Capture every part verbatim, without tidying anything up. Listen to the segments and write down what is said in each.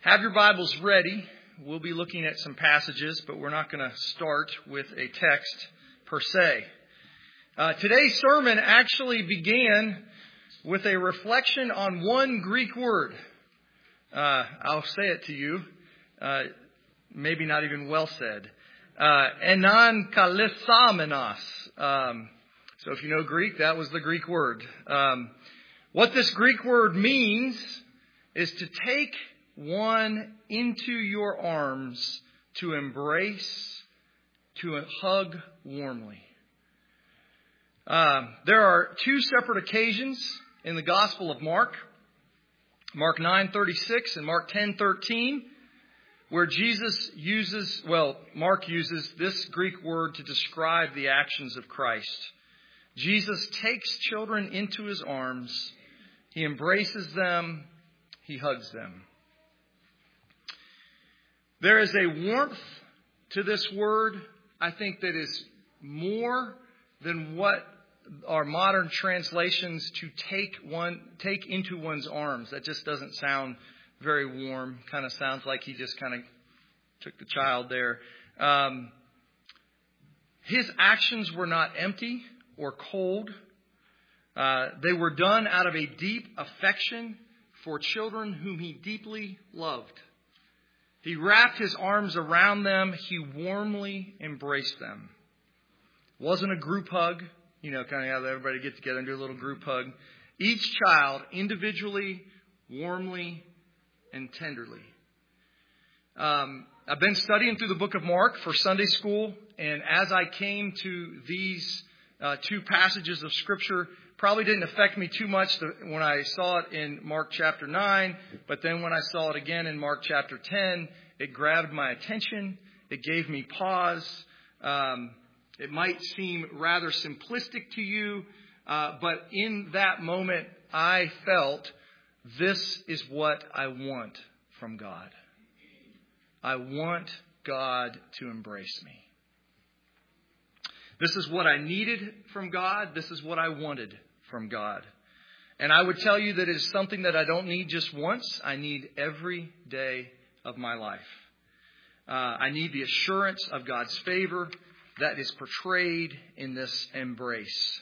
Have your Bibles ready. We'll be looking at some passages, but we're not going to start with a text per se. Uh, today's sermon actually began with a reflection on one Greek word. Uh, I'll say it to you. Uh, maybe not even well said. Uh, enan kalisamenos. Um, so if you know Greek, that was the Greek word. Um, what this Greek word means is to take one into your arms, to embrace, to hug warmly. Uh, there are two separate occasions in the Gospel of Mark, Mark nine thirty-six and Mark ten thirteen, where Jesus uses, well, Mark uses this Greek word to describe the actions of Christ. Jesus takes children into his arms, he embraces them, he hugs them. There is a warmth to this word, I think, that is more than what our modern translations to take one, take into one's arms. That just doesn't sound very warm. Kind of sounds like he just kind of took the child there. Um, his actions were not empty or cold. Uh, they were done out of a deep affection for children whom he deeply loved. He wrapped his arms around them. He warmly embraced them. It wasn't a group hug. You know, kind of have everybody get together and do a little group hug. Each child individually, warmly, and tenderly. Um, I've been studying through the book of Mark for Sunday school. And as I came to these uh, two passages of Scripture, probably didn't affect me too much when I saw it in Mark chapter nine. But then when I saw it again in Mark chapter ten, it grabbed my attention. It gave me pause. Um, it might seem rather simplistic to you. Uh, but in that moment, I felt this is what I want from God. I want God to embrace me. This is what I needed from God. This is what I wanted from God. And I would tell you that it is something that I don't need just once. I need every day of my life. Uh, I need the assurance of God's favor that is portrayed in this embrace.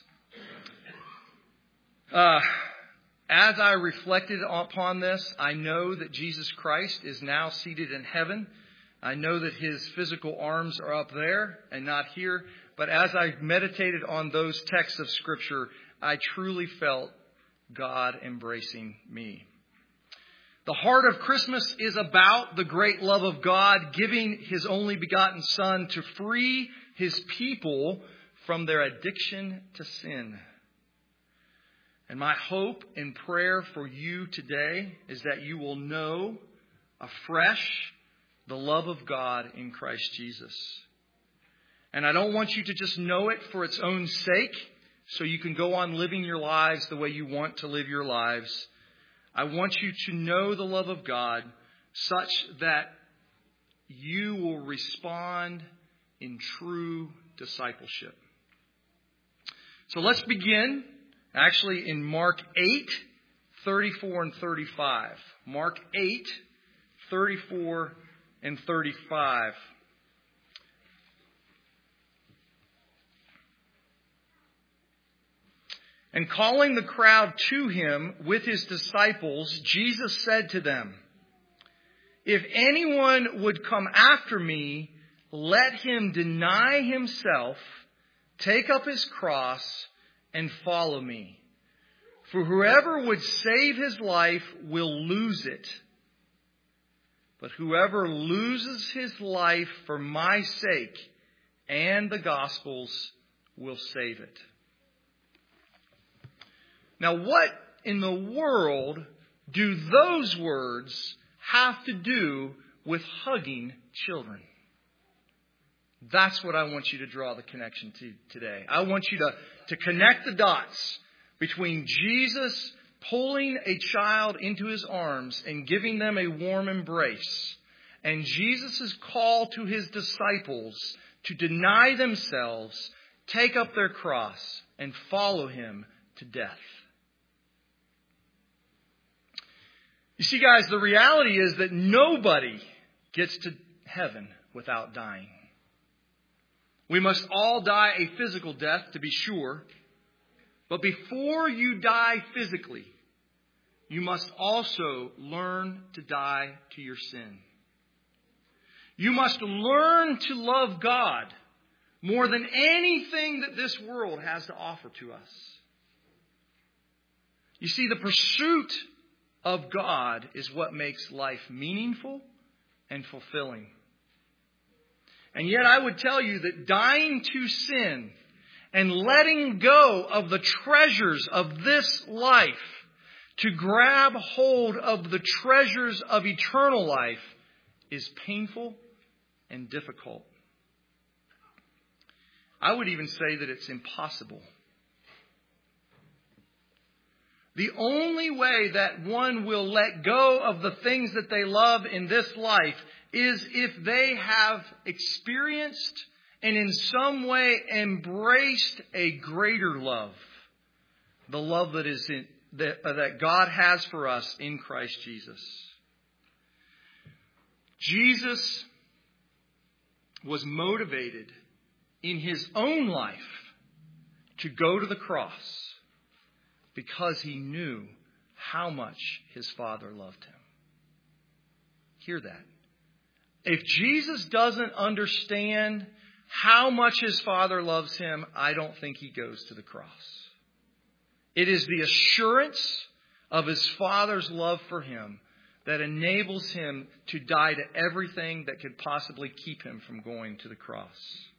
Uh, as I reflected upon this, I know that Jesus Christ is now seated in heaven. I know that his physical arms are up there and not here. But as I meditated on those texts of Scripture, I truly felt God embracing me. The heart of Christmas is about the great love of God giving his only begotten Son to free his people from their addiction to sin. And my hope and prayer for you today is that you will know afresh the love of God in Christ Jesus. And I don't want you to just know it for its own sake, so you can go on living your lives the way you want to live your lives. I want you to know the love of God such that you will respond in true discipleship. So let's begin actually in Mark eight, thirty-four and thirty-five. Mark eight, thirty-four and thirty-five. And calling the crowd to him with his disciples, Jesus said to them, "If anyone would come after me, let him deny himself, take up his cross, and follow me. For whoever would save his life will lose it. But whoever loses his life for my sake and the gospel's will save it." Now, what in the world do those words have to do with hugging children? That's what I want you to draw the connection to today. I want you to, to connect the dots between Jesus pulling a child into his arms and giving them a warm embrace, and Jesus' call to his disciples to deny themselves, take up their cross, and follow him to death. You see, guys, the reality is that nobody gets to heaven without dying. We must all die a physical death, to be sure. But before you die physically, you must also learn to die to your sin. You must learn to love God more than anything that this world has to offer to us. You see, the pursuit of God is what makes life meaningful and fulfilling. And yet I would tell you that dying to sin and letting go of the treasures of this life to grab hold of the treasures of eternal life is painful and difficult. I would even say that it's impossible. The only way that one will let go of the things that they love in this life is if they have experienced and in some way embraced a greater love. The love that is in, that, uh, that God has for us in Christ Jesus. Jesus was motivated in his own life to go to the cross because he knew how much his Father loved him. Hear that. If Jesus doesn't understand how much his Father loves him, I don't think he goes to the cross. It is the assurance of his Father's love for him that enables him to die to everything that could possibly keep him from going to the cross.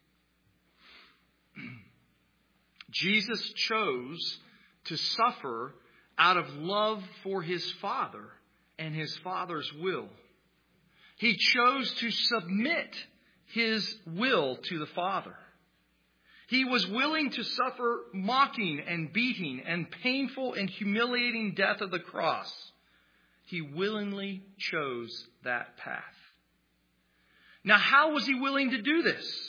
Jesus chose to suffer out of love for his Father and his Father's will. He chose to submit his will to the Father. He was willing to suffer mocking and beating and painful and humiliating death of the cross. He willingly chose that path. Now, how was he willing to do this?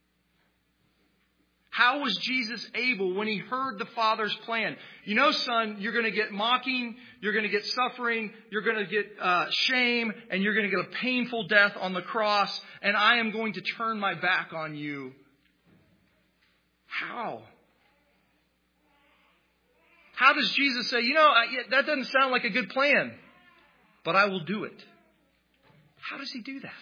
How was Jesus able when he heard the Father's plan? You know, son, you're going to get mocking, you're going to get suffering, you're going to get uh, shame, and you're going to get a painful death on the cross, and I am going to turn my back on you. How? How does Jesus say, you know, I, that doesn't sound like a good plan, but I will do it? How does he do that?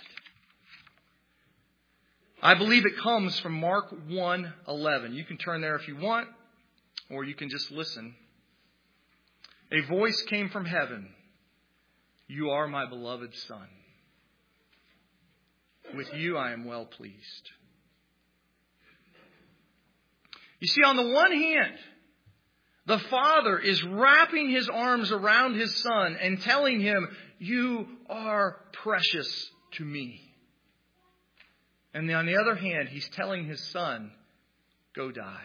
I believe it comes from Mark one eleven. You can turn there if you want, or you can just listen. A voice came from heaven. You are my beloved Son. With you I am well pleased. You see, on the one hand, the Father is wrapping his arms around his Son and telling him, you are precious to me. And on the other hand, he's telling his Son, go die.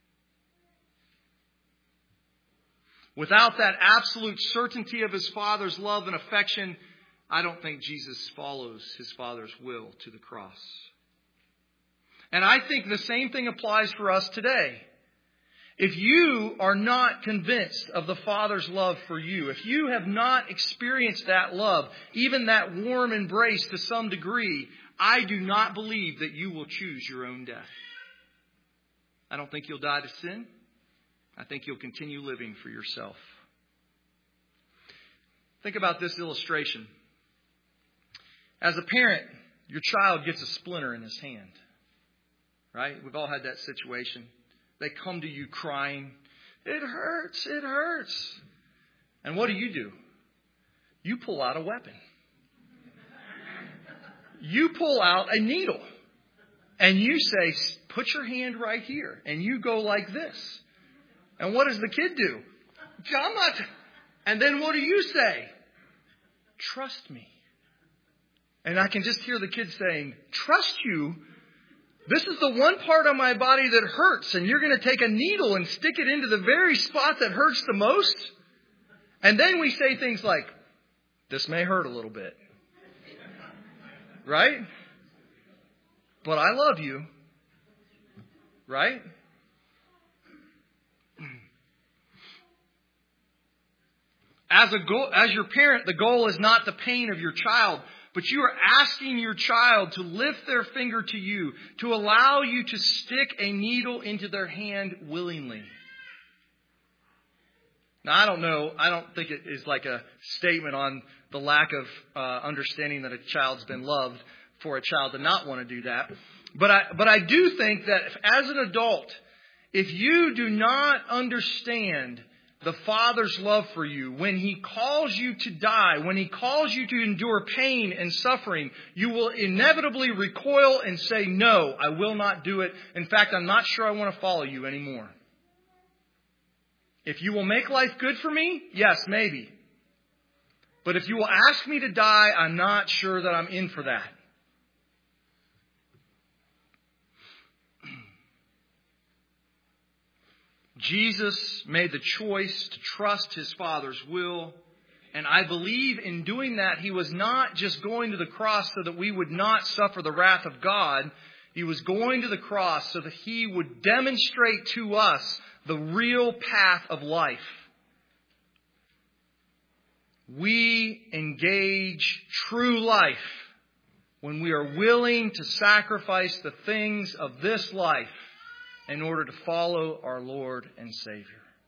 Without that absolute certainty of his Father's love and affection, I don't think Jesus follows his Father's will to the cross. And I think the same thing applies for us today. If you are not convinced of the Father's love for you, if you have not experienced that love, even that warm embrace to some degree, I do not believe that you will choose your own death. I don't think you'll die to sin. I think you'll continue living for yourself. Think about this illustration. As a parent, your child gets a splinter in his hand. Right? We've all had that situation. They come to you crying, it hurts, it hurts. And what do you do? You pull out a weapon. You pull out a needle. And you say, put your hand right here. And you go like this. And what does the kid do? I'm not. And then what do you say? Trust me. And I can just hear the kid saying, trust you? This is the one part of my body that hurts, and you're going to take a needle and stick it into the very spot that hurts the most? And then we say things like, this may hurt a little bit. Right? But I love you. Right? As a goal, as your parent, the goal is not the pain of your child, but you are asking your child to lift their finger to you, to allow you to stick a needle into their hand willingly. Now, I don't know. I don't think it is like a statement on the lack of uh, understanding that a child's been loved for a child to not want to do that. But I, but I do think that if, as an adult, if you do not understand the Father's love for you, when He calls you to die, when He calls you to endure pain and suffering, you will inevitably recoil and say, no, I will not do it. In fact, I'm not sure I want to follow you anymore. If you will make life good for me, yes, maybe. But if you will ask me to die, I'm not sure that I'm in for that. Jesus made the choice to trust His Father's will. And I believe in doing that, He was not just going to the cross so that we would not suffer the wrath of God. He was going to the cross so that He would demonstrate to us the real path of life. We engage true life when we are willing to sacrifice the things of this life in order to follow our Lord and Savior.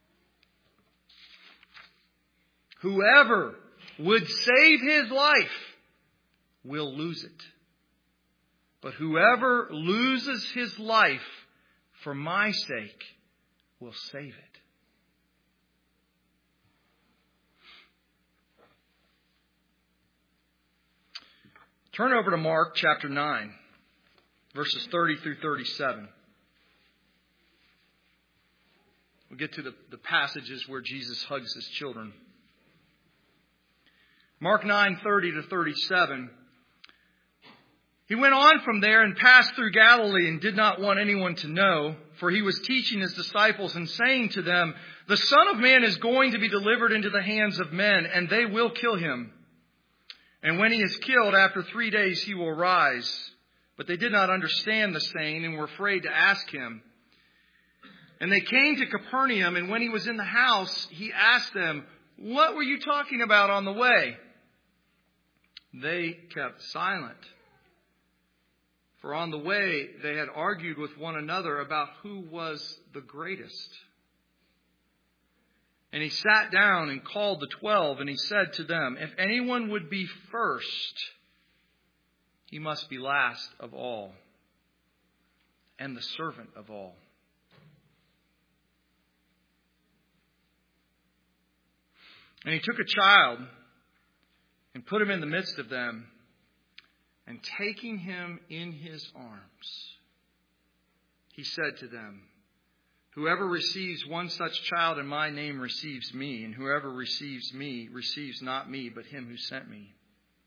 Whoever would save his life will lose it. But whoever loses his life for my sake will save it. Turn over to Mark chapter nine, verses thirty through thirty-seven. We'll get to the, the passages where Jesus hugs His children. Mark nine, thirty to thirty-seven. He went on from there and passed through Galilee and did not want anyone to know, for He was teaching His disciples and saying to them, the Son of Man is going to be delivered into the hands of men, and they will kill Him. And when He is killed, after three days He will rise. But they did not understand the saying and were afraid to ask Him. And they came to Capernaum, and when He was in the house, He asked them, what were you talking about on the way? They kept silent. For on the way, they had argued with one another about who was the greatest. And He sat down and called the twelve, and He said to them, if anyone would be first, he must be last of all, and the servant of all. And He took a child and put him in the midst of them, and taking him in His arms, He said to them, whoever receives one such child in my name receives me, and whoever receives me receives not me, but Him who sent me.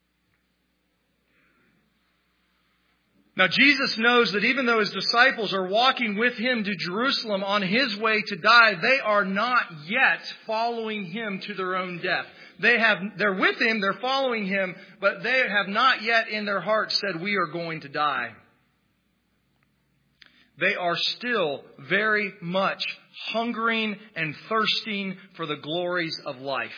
Now Jesus knows that even though His disciples are walking with Him to Jerusalem on His way to die, they are not yet following Him to their own death. They have, they're with Him, they're following Him, but they have not yet in their hearts said, we are going to die. They are still very much hungering and thirsting for the glories of life.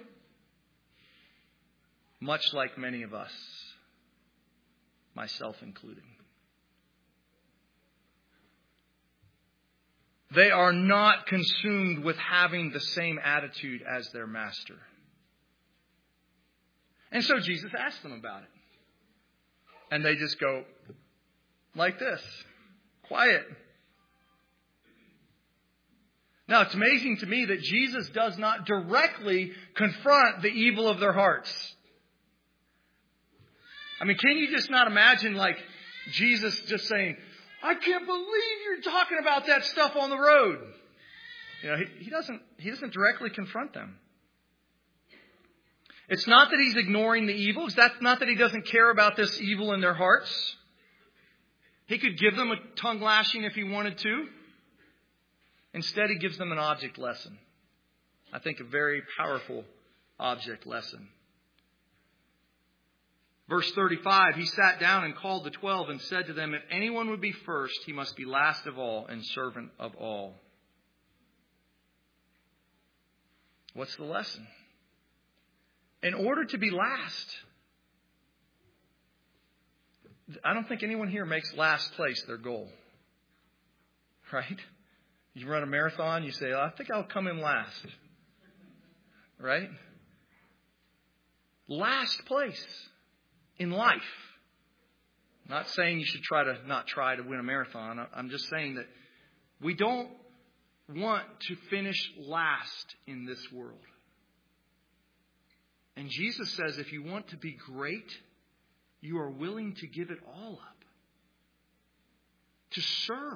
Much like many of us, myself included. They are not consumed with having the same attitude as their master. And so Jesus asked them about it. And they just go like this. Quiet. Now, it's amazing to me that Jesus does not directly confront the evil of their hearts. I mean, can you just not imagine like Jesus just saying, I can't believe you're talking about that stuff on the road. You know, he, he doesn't, he doesn't directly confront them. It's not that He's ignoring the evil. It's not that He doesn't care about this evil in their hearts. He could give them a tongue lashing if He wanted to. Instead, He gives them an object lesson. I think a very powerful object lesson. Verse thirty-five, He sat down and called the twelve and said to them, if anyone would be first, he must be last of all and servant of all. What's the lesson? in order to be last, I don't think anyone here makes last place their goal. Right? You run a marathon, you say, oh, I think I'll come in last. Right? Last place in life. I'm not saying you should try to not try to win a marathon. I'm just saying that we don't want to finish last in this world. And Jesus says if you want to be great, you are willing to give it all up. To serve.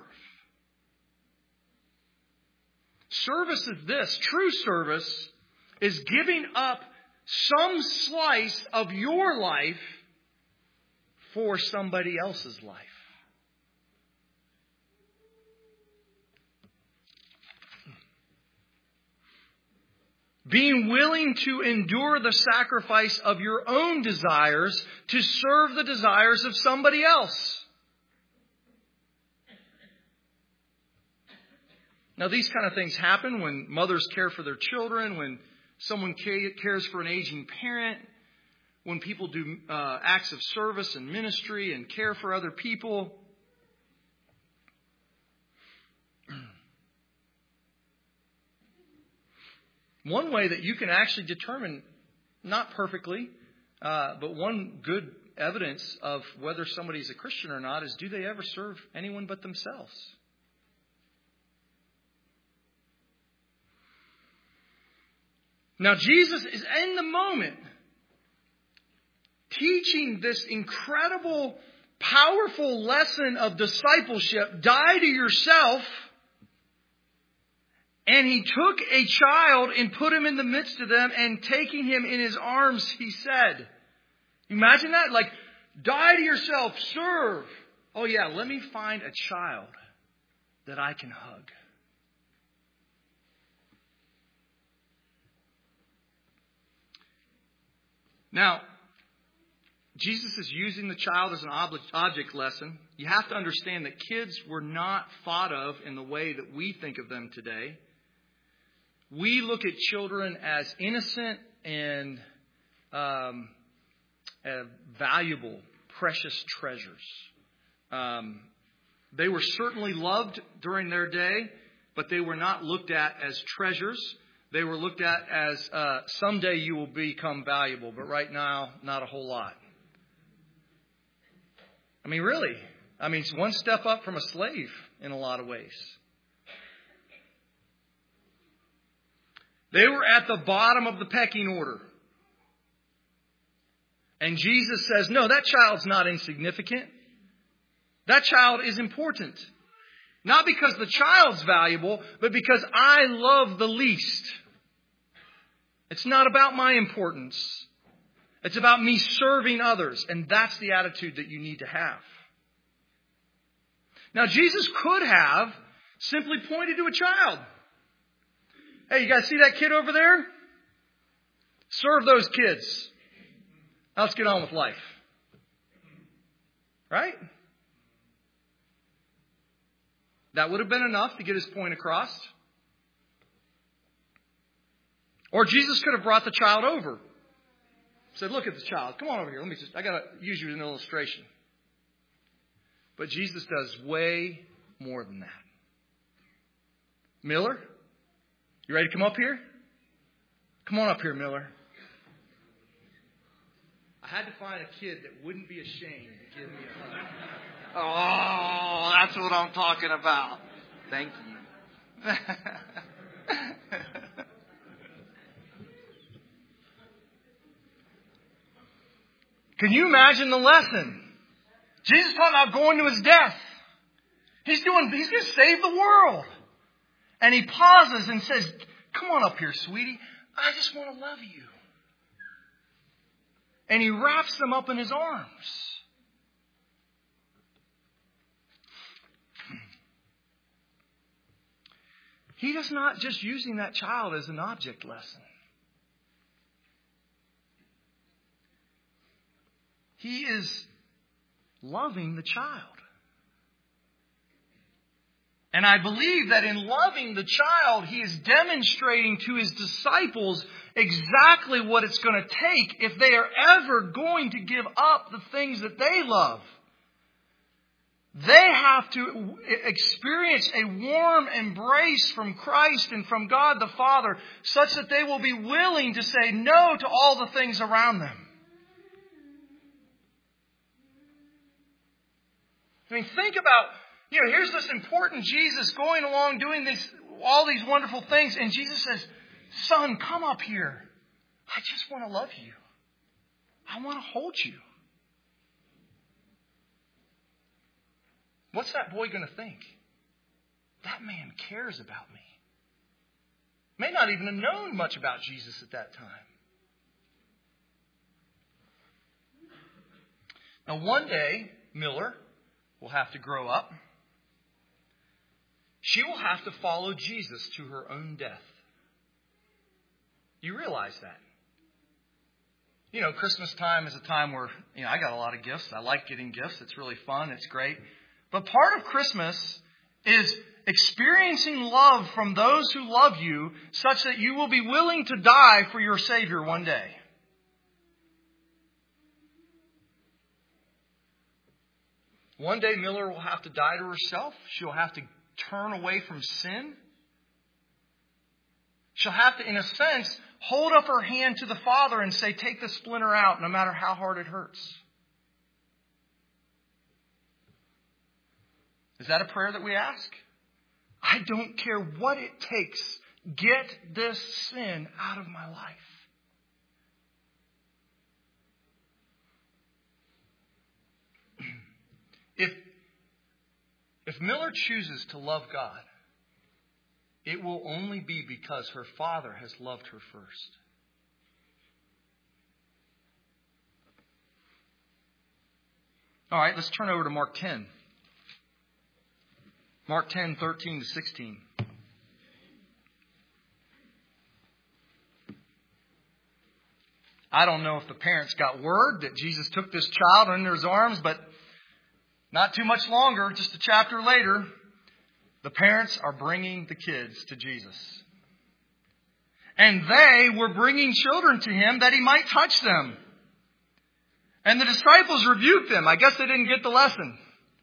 Service is this. True service is giving up some slice of your life for somebody else's life. Being willing to endure the sacrifice of your own desires to serve the desires of somebody else. Now, these kind of things happen when mothers care for their children, when someone cares for an aging parent, when people do uh, acts of service and ministry and care for other people. One way that you can actually determine, not perfectly, uh, but one good evidence of whether somebody's a Christian or not is, do they ever serve anyone but themselves? Now, Jesus is in the moment teaching this incredible, powerful lesson of discipleship. Die to yourself. And he took a child and put him in the midst of them, and taking him in his arms, he said, imagine that, like, die to yourself, serve. Oh yeah, let me find a child that I can hug. Now, Jesus is using the child as an object lesson. You have to understand that kids were not thought of in the way that we think of them today. We look at children as innocent and um, uh, valuable, precious treasures. Um, they were certainly loved during their day, but they were not looked at as treasures. They were looked at as uh, someday you will become valuable, but right now, not a whole lot. I mean, really. I mean, it's one step up from a slave in a lot of ways. They were at the bottom of the pecking order. And Jesus says, no, that child's not insignificant. That child is important. Not because the child's valuable, but because I love the least. It's not about my importance. It's about me serving others. And that's the attitude that you need to have. Now, Jesus could have simply pointed to a child. Hey, you guys see that kid over there? Serve those kids. Now let's get on with life. Right? That would have been enough to get his point across. Or Jesus could have brought the child over. Said, look at the child. Come on over here. Let me just, I got to use you as an illustration. But Jesus does way more than that. Miller, you ready to come up here? Come on up here, Miller. I had to find a kid that wouldn't be ashamed to give me a hug. Oh, that's what I'm talking about. Thank you. Can you imagine the lesson? Jesus talking about going to his death. He's doing, he's going to save the world. And he pauses and says, come on up here, sweetie. I just want to love you. And he wraps them up in his arms. He is not just using that child as an object lesson. He is loving the child. And I believe that in loving the child, he is demonstrating to his disciples exactly what it's going to take if they are ever going to give up the things that they love. They have to experience a warm embrace from Christ and from God the Father such that they will be willing to say no to all the things around them. I mean, think about, you know, here's this important Jesus going along doing these, all these wonderful things. And Jesus says, son, come up here. I just want to love you. I want to hold you. What's that boy going to think? That man cares about me. May not even have known much about Jesus at that time. Now, one day, Miller will have to grow up. She will have to follow Jesus to her own death. You realize that? You know, Christmas time is a time where, you know, I got a lot of gifts. I like getting gifts. It's really fun. It's great. But part of Christmas is experiencing love from those who love you such that you will be willing to die for your Savior one day. One day Miller will have to die to herself. She'll have to turn away from sin. She'll have to, in a sense, hold up her hand to the Father and say, take the splinter out no matter how hard it hurts. Is that a prayer that we ask? I don't care what it takes. Get this sin out of my life. If, if Miller chooses to love God, it will only be because her Father has loved her first. All right, let's turn over to Mark ten. Mark ten, thirteen to sixteen. I don't know if the parents got word that Jesus took this child under his arms, but not too much longer, just a chapter later, the parents are bringing the kids to Jesus. And they were bringing children to him that he might touch them. And the disciples rebuked them. I guess they didn't get the lesson.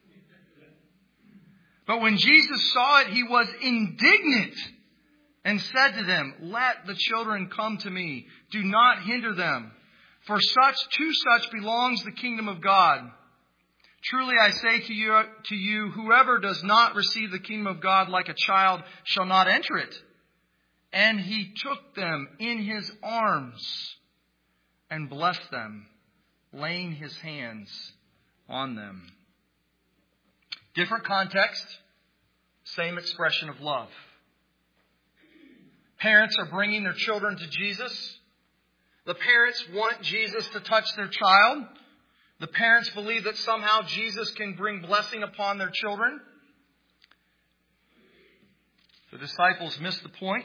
But when Jesus saw it, he was indignant and said to them, let the children come to me. Do not hinder them. For such to such belongs the kingdom of God. Truly I say to you, to you, whoever does not receive the kingdom of God like a child shall not enter it. And he took them in his arms and blessed them, laying his hands on them. Different context, same expression of love. Parents are bringing their children to Jesus. The parents want Jesus to touch their child. The parents believe that somehow Jesus can bring blessing upon their children. The disciples miss the point.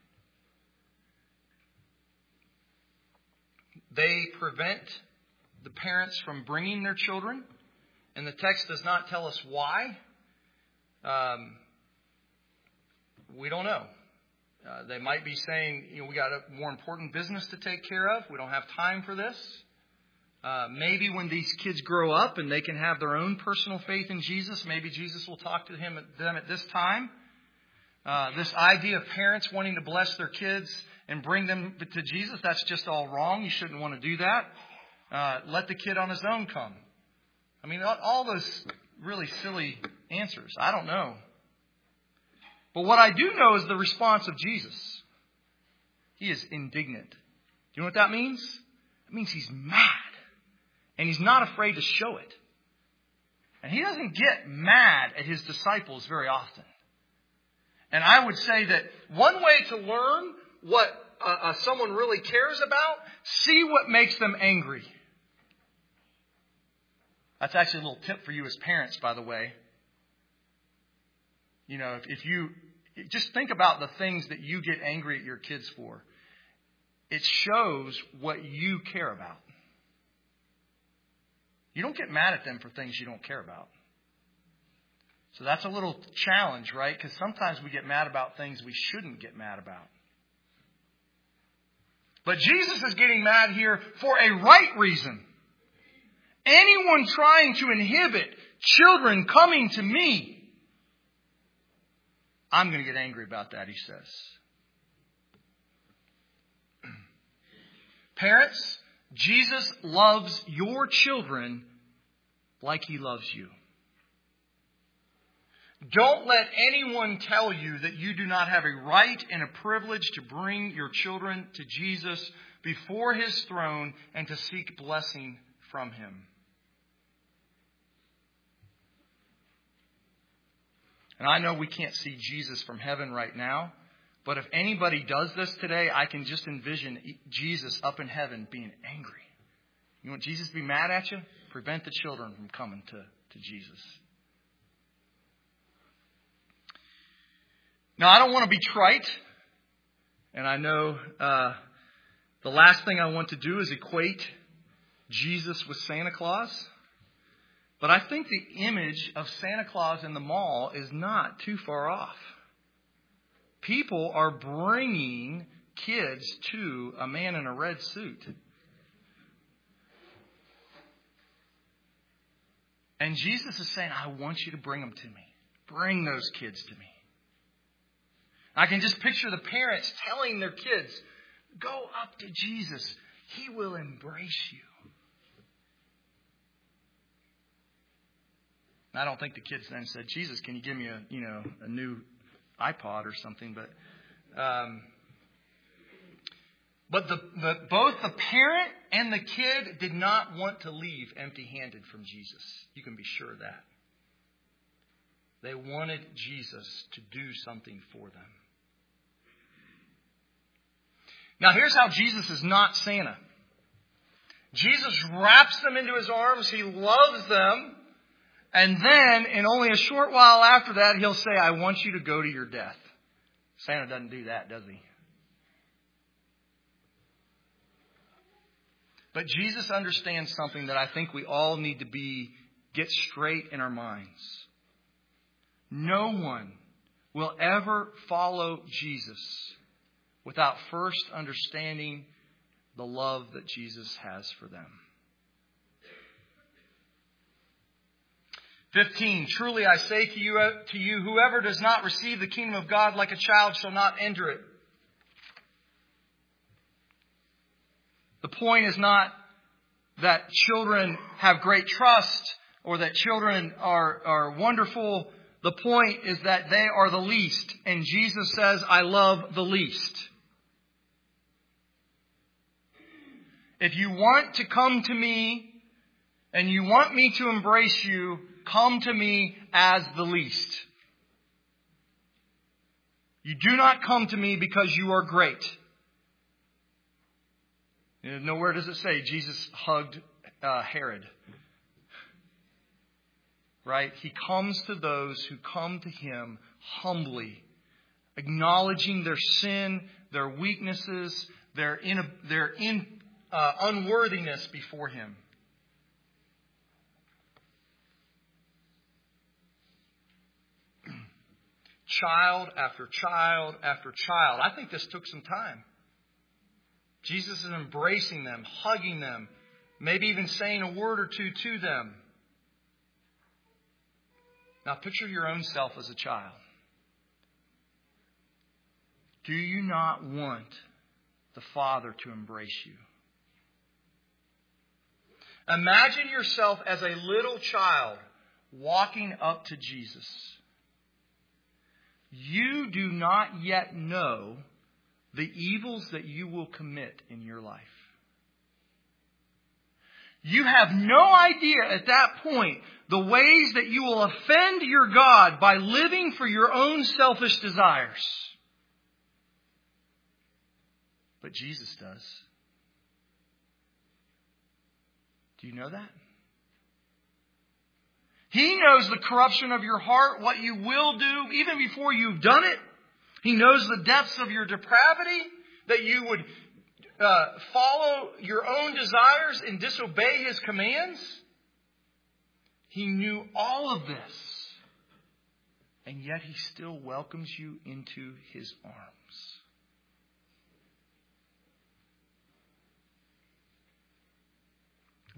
They prevent the parents from bringing their children. And the text does not tell us why. Um, we don't know. Uh, they might be saying, you know, we got a more important business to take care of. We don't have time for this. Uh, maybe when these kids grow up and they can have their own personal faith in Jesus, maybe Jesus will talk to him them at this time. Uh, this idea of parents wanting to bless their kids and bring them to Jesus, that's just all wrong. You shouldn't want to do that. Uh, let the kid on his own come. I mean, all those really silly answers. I don't know. But what I do know is the response of Jesus. He is indignant. Do you know what that means? It means he's mad. And he's not afraid to show it. And he doesn't get mad at his disciples very often. And I would say that one way to learn what uh, uh, someone really cares about, see what makes them angry. That's actually a little tip for you as parents, by the way. You know, if, if you just think about the things that you get angry at your kids for, it shows what you care about. You don't get mad at them for things you don't care about. So that's a little challenge, right? Because sometimes we get mad about things we shouldn't get mad about. But Jesus is getting mad here for a right reason. Anyone trying to inhibit children coming to me, I'm going to get angry about that, he says. Parents, Jesus loves your children like he loves you. Don't let anyone tell you that you do not have a right and a privilege to bring your children to Jesus before his throne and to seek blessing from him. And I know we can't see Jesus from heaven right now, but if anybody does this today, I can just envision Jesus up in heaven being angry. You want Jesus to be mad at you? Prevent the children from coming to, to Jesus. Now, I don't want to be trite, and I know uh, the last thing I want to do is equate Jesus with Santa Claus. But I think the image of Santa Claus in the mall is not too far off. People are bringing kids to a man in a red suit. And Jesus is saying, I want you to bring them to me. Bring those kids to me. I can just picture the parents telling their kids, go up to Jesus. He will embrace you. I don't think the kids then said, Jesus, can you give me a, you know, a new iPod or something? But, um, but the, the, both the parent and the kid did not want to leave empty-handed from Jesus. You can be sure of that. They wanted Jesus to do something for them. Now, here's how Jesus is not Santa. Jesus wraps them into his arms. He loves them. And then, in only a short while after that, he'll say, I want you to go to your death. Santa doesn't do that, does he? But Jesus understands something that I think we all need to be, get straight in our minds. No one will ever follow Jesus without first understanding the love that Jesus has for them. fifteen, truly I say to you, to you, whoever does not receive the kingdom of God like a child shall not enter it. The point is not that children have great trust or that children are, are wonderful. The point is that they are the least. And Jesus says, I love the least. If you want to come to me and you want me to embrace you, come to me as the least. You do not come to me because you are great. And nowhere does it say Jesus hugged uh, Herod. Right? He comes to those who come to him humbly, acknowledging their sin, their weaknesses, their in, their in, uh, unworthiness before him. Child after child after child. I think this took some time. Jesus is embracing them, hugging them, maybe even saying a word or two to them. Now picture your own self as a child. Do you not want the Father to embrace you? Imagine yourself as a little child walking up to Jesus. You do not yet know the evils that you will commit in your life. You have no idea at that point the ways that you will offend your God by living for your own selfish desires. But Jesus does. Do you know that? He knows the corruption of your heart, what you will do, even before you've done it. He knows the depths of your depravity, that you would uh, follow your own desires and disobey his commands. He knew all of this. And yet he still welcomes you into his arms.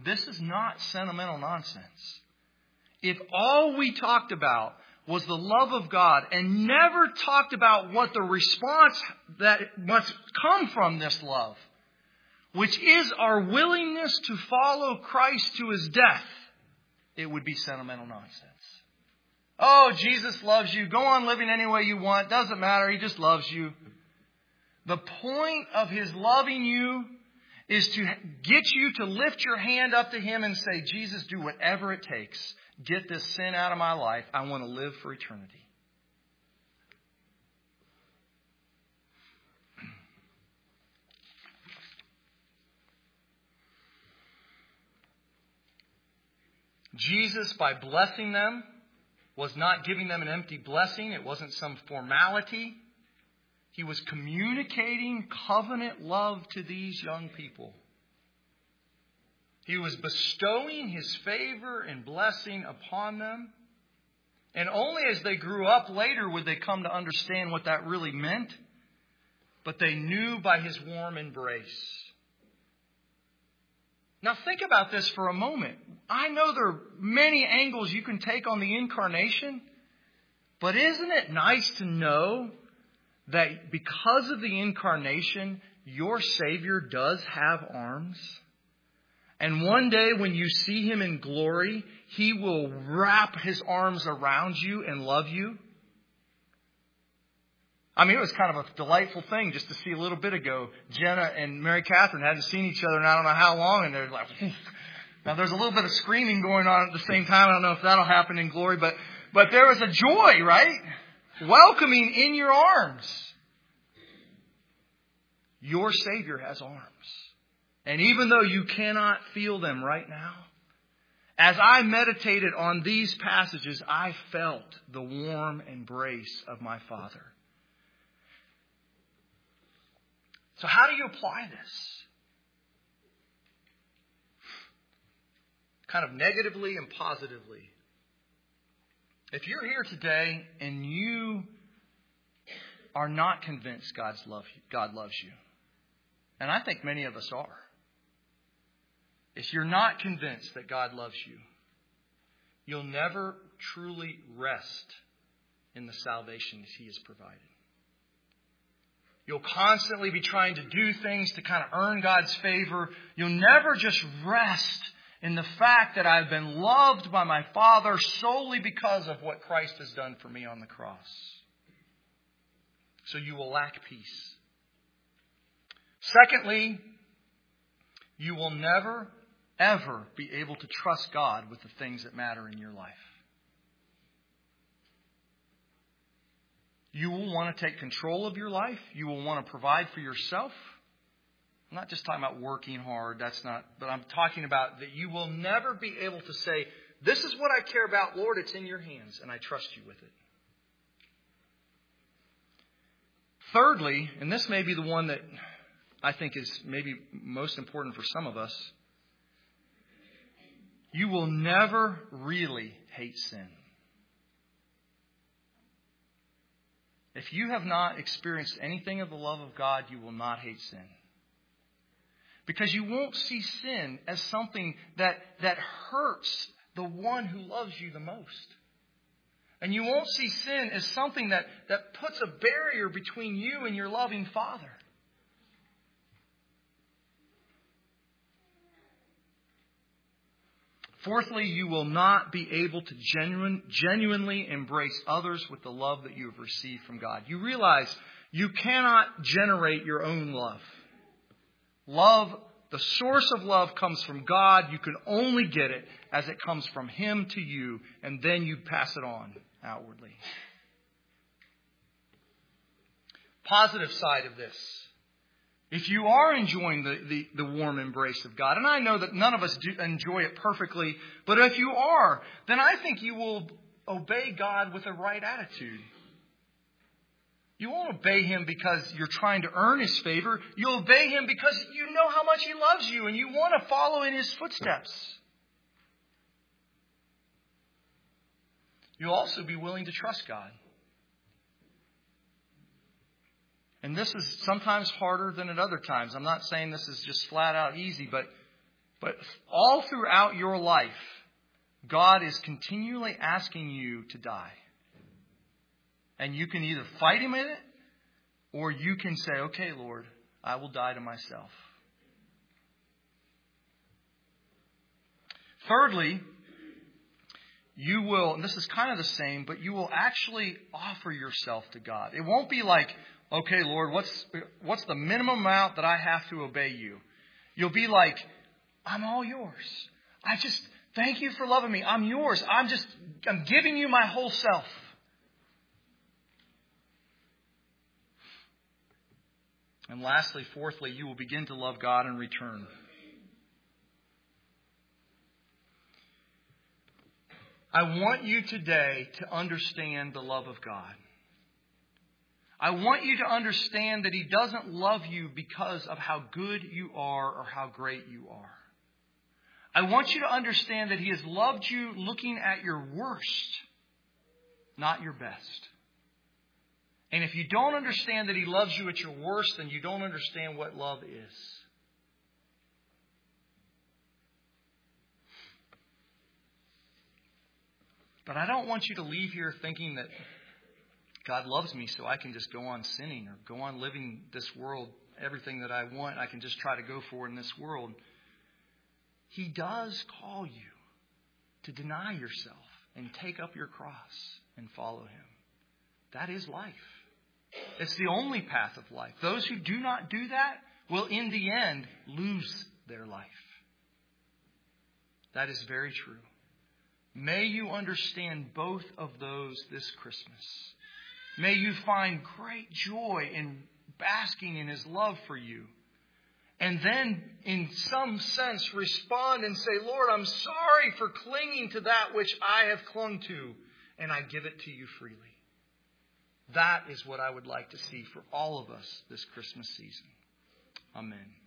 this is not sentimental nonsense. If all we talked about was the love of God and never talked about what the response that must come from this love, which is our willingness to follow Christ to His death, it would be sentimental nonsense. Oh, Jesus loves you. Go on living any way you want. Doesn't matter. He just loves you. The point of His loving you is to get you to lift your hand up to Him and say, Jesus, do whatever it takes. Get this sin out of my life. I want to live for eternity. Jesus, by blessing them, was not giving them an empty blessing. It wasn't some formality. He was communicating covenant love to these young people. He was bestowing His favor and blessing upon them. And only as they grew up later would they come to understand what that really meant. But they knew by His warm embrace. Now think about this for a moment. I know there are many angles you can take on the incarnation. But isn't it nice to know that because of the incarnation, your Savior does have arms? And one day when you see Him in glory, He will wrap His arms around you and love you. I mean, it was kind of a delightful thing just to see a little bit ago. Jenna and Mary Catherine hadn't seen each other in I don't know how long, and they're like, now there's a little bit of screaming going on at the same time. I don't know if that'll happen in glory, but, but there was a joy, right? Welcoming in your arms. Your Savior has arms. And even though you cannot feel them right now, as I meditated on these passages, I felt the warm embrace of my Father. So how do you apply this? Kind of negatively and positively. If you're here today and you are not convinced God's love, God loves you, and I think many of us are, if you're not convinced that God loves you, you'll never truly rest in the salvation that He has provided. You'll constantly be trying to do things to kind of earn God's favor. You'll never just rest in the fact that I've been loved by my Father solely because of what Christ has done for me on the cross. So you will lack peace. Secondly, you will never, ever be able to trust God with the things that matter in your life. You will want to take control of your life. You will want to provide for yourself. I'm not just talking about working hard. That's not, but I'm talking about that you will never be able to say, this is what I care about, Lord, it's in your hands, and I trust you with it. Thirdly, and this may be the one that I think is maybe most important for some of us, you will never really hate sin. If you have not experienced anything of the love of God, you will not hate sin. Because you won't see sin as something that, that hurts the one who loves you the most. And you won't see sin as something that, that puts a barrier between you and your loving Father. Fourthly, you will not be able to genuine, genuinely embrace others with the love that you have received from God. You realize you cannot generate your own love. Love, the source of love comes from God. You can only get it as it comes from Him to you, and then you pass it on outwardly. Positive side of this. If you are enjoying the, the, the warm embrace of God, and I know that none of us do enjoy it perfectly, but if you are, then I think you will obey God with a right attitude. You won't obey Him because you're trying to earn His favor. You'll obey Him because you know how much He loves you and you want to follow in His footsteps. You'll also be willing to trust God. And this is sometimes harder than at other times. I'm not saying this is just flat out easy, but, But all throughout your life, God is continually asking you to die. And you can either fight Him in it, or you can say, okay, Lord, I will die to myself. Thirdly, you will, and this is kind of the same, but you will actually offer yourself to God. It won't be like, okay, Lord, what's what's the minimum amount that I have to obey you? You'll be like, I'm all yours. I just, thank you for loving me. I'm yours. I'm just, I'm giving you my whole self. And lastly, fourthly, you will begin to love God in return. I want you today to understand the love of God. I want you to understand that He doesn't love you because of how good you are or how great you are. I want you to understand that He has loved you looking at your worst, not your best. And if you don't understand that He loves you at your worst, then you don't understand what love is. But I don't want you to leave here thinking that God loves me so I can just go on sinning or go on living this world, everything that I want, I can just try to go for in this world. He does call you to deny yourself and take up your cross and follow Him. That is life. It's the only path of life. Those who do not do that will in the end lose their life. That is very true. May you understand both of those this Christmas. May you find great joy in basking in His love for you. And then, in some sense, respond and say, Lord, I'm sorry for clinging to that which I have clung to, and I give it to you freely. That is what I would like to see for all of us this Christmas season. Amen.